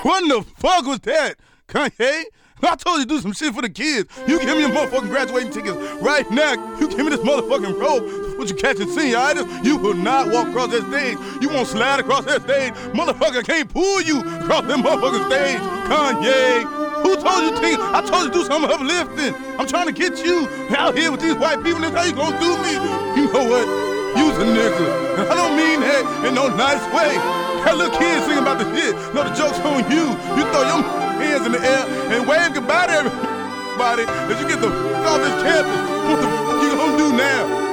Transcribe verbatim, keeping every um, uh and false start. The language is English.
What in the fuck was that, Kanye? I told you to do some shit for the kids. You give me your motherfucking graduating tickets right now. You give me this motherfucking robe. What you catching senioritis? You will not walk across that stage. You won't slide across that stage. Motherfucker can't pull you across that motherfucking stage. Kanye, who told you to? I told you to do some uplifting. I'm trying to get you out here with these white people. That's how you gonna do me. You know what? You's a nigga. And I don't mean that in no nice way. That little kid singing about the shit. No, the joke's on you. You throw your hands in the air and wave goodbye to everybody as you get the fuck off this campus. What the fuck you gonna do now?